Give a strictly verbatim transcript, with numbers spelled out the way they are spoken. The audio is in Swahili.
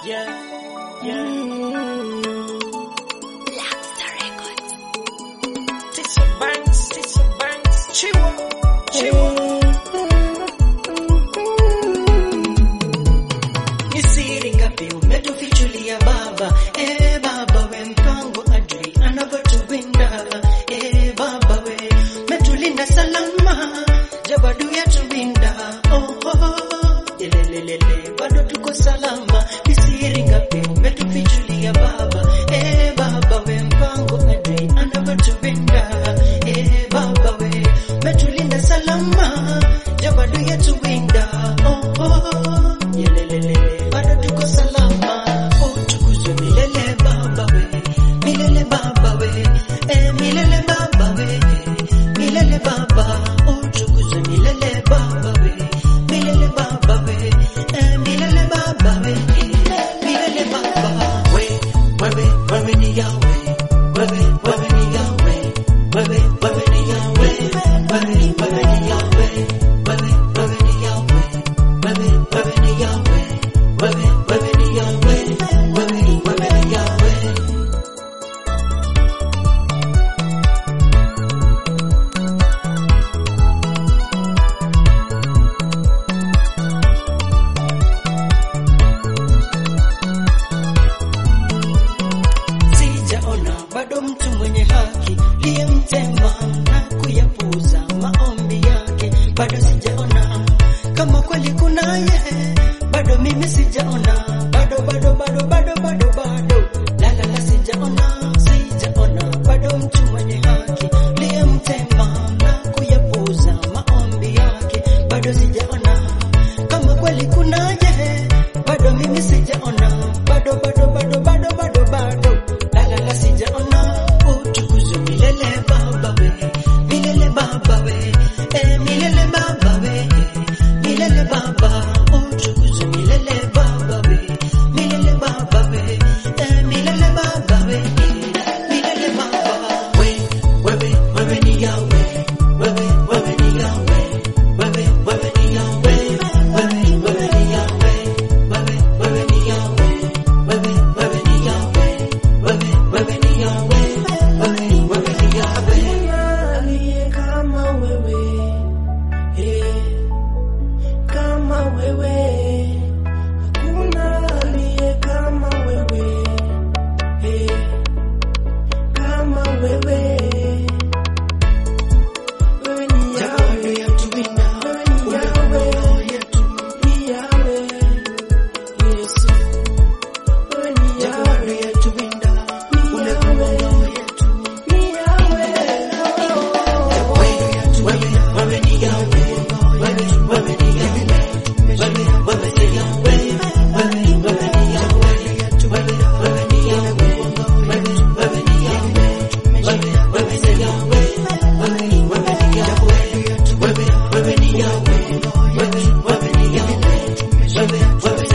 Yeah, yeah. Blackstar Records. Tissa Banks, Tissa Banks, Chiwa, Chiwa. Ni siri ngapi umetufichulia baba? Eh baba we mpango adui anavyotuwinda. Eh baba we metulinda salama, jabadu yatuwinda. Oh oh, yelelelele bado tuko salama. Ni siri ngapi umetufichulia baba? Eh baba we mpango adui anavyotuwinda. Eh baba we metulinda salama, jabadu yatuwinda. Oh oh, yelelelele bado tuko salama. Utukuzwe milele baba we, milele baba we, eh milele baba we, milele baba. Utukuzwe milele baba we, milele baba we, eh milele baba we, milele baba. We, wewe, wewe ni Yahweh, wewe, wewe ni Yahweh, wewe, wewe ni Yahweh, wewe, wewe ni Yahweh, wewe, wewe ni Yahweh, wewe, wewe ni Yahweh, wewe, wewe ni Yahweh, wewe, wewe ni Yahweh. Sijaona bado mtu mwenye haki liyemtema na kuyapuuza maombi yake, bado sijaona kama kweli kunaye, bado mimi sijaona, bado bado bado bado bado bado la la la, sijaona sijaona bado mtu mwenye haki liyemtema na kuyapuuza maombi yake, bado sijaona kama kweli kunaye, bado mimi sijaona, bado bado bado bado bado bado la la la, sijaona. Utukuzwe milele baba we, milele baba we, eh milele baba we, milele baba. Utukuzwe milele baba we, milele baba we, eh milele baba we, milele baba. We, wewe, wewe ni Yahweh, wewe, wewe ni Yahweh, wewe, wewe ni Yahweh, wewe, wewe ni Yahweh, wewe, wewe ni Yahweh, wewe, wewe ni Yahweh, wewe, wewe ni Yahweh, wewe, wewe ni Yahweh. Aliye kama wewe, eh, kama wewe, hakuna aliye kama wewe, eh, kama wewe. Wewe ni Jabadu Yahweh, yatuwinda, wewe ni Yahweh, unakomboa yetu. ni Yahweh, Yesu. Wewe ni Jabadu Yahweh, yatuwinda, unakomboa yetu. ni Yahweh, oh. Wewe, wewe ni Yahweh, wewe, wewe ni Yahweh, wewe, wewe ni Yahweh, wewe, wewe ni Yahweh, wewe, wewe ni Yahweh, wewe, wewe ni Yahweh, wewe, wewe ni Yahweh, wewe, wewe ni Yahweh, wewe, wewe ni Yahweh, wewe, wewe ni Yahweh, wewe, wewe